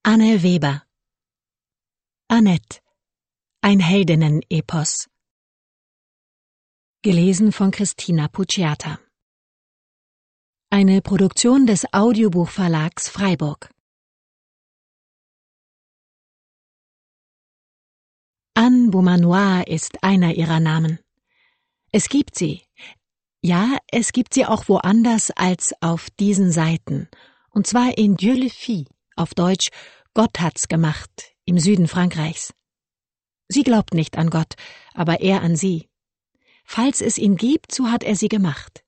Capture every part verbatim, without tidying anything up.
Anne Weber. Annette. Ein Heldinnen-Epos. Gelesen von Christina Pucciata. Eine Produktion des Audiobuchverlags Freiburg. Anne Beaumanoir ist einer ihrer Namen. Es gibt sie. Ja, es gibt sie auch woanders als auf diesen Seiten. Und zwar in Dieu le fit, auf Deutsch Gott hat's gemacht, im Süden Frankreichs. Sie glaubt nicht an Gott, aber er an sie. Falls es ihn gibt, so hat er sie gemacht.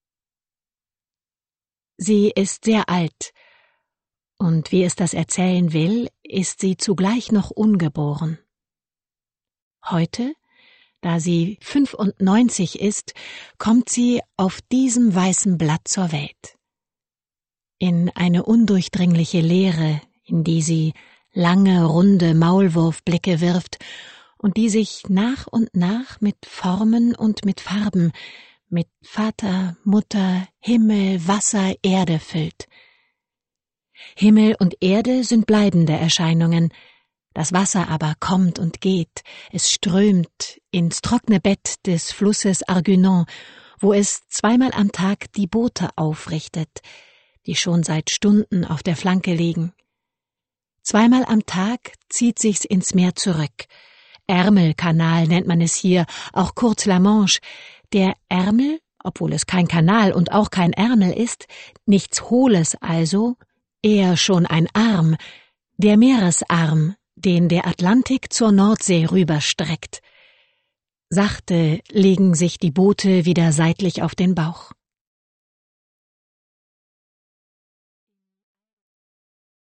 Sie ist sehr alt, und wie es das erzählen will, ist sie zugleich noch ungeboren. Heute, da sie fünfundneunzig ist, kommt sie auf diesem weißen Blatt zur Welt. In eine undurchdringliche Leere, in die sie lange, runde Maulwurfblicke wirft und die sich nach und nach mit Formen und mit Farben, mit Vater, Mutter, Himmel, Wasser, Erde füllt. Himmel und Erde sind bleibende Erscheinungen, das Wasser aber kommt und geht, es strömt ins trockene Bett des Flusses Arguinon, wo es zweimal am Tag die Boote aufrichtet, die schon seit Stunden auf der Flanke liegen. Zweimal am Tag zieht sich's ins Meer zurück. Ärmelkanal nennt man es hier, auch kurz La Manche. Der Ärmel, obwohl es kein Kanal und auch kein Ärmel ist, nichts Hohles also, eher schon ein Arm, der Meeresarm, den der Atlantik zur Nordsee rüberstreckt. Sachte legen sich die Boote wieder seitlich auf den Bauch.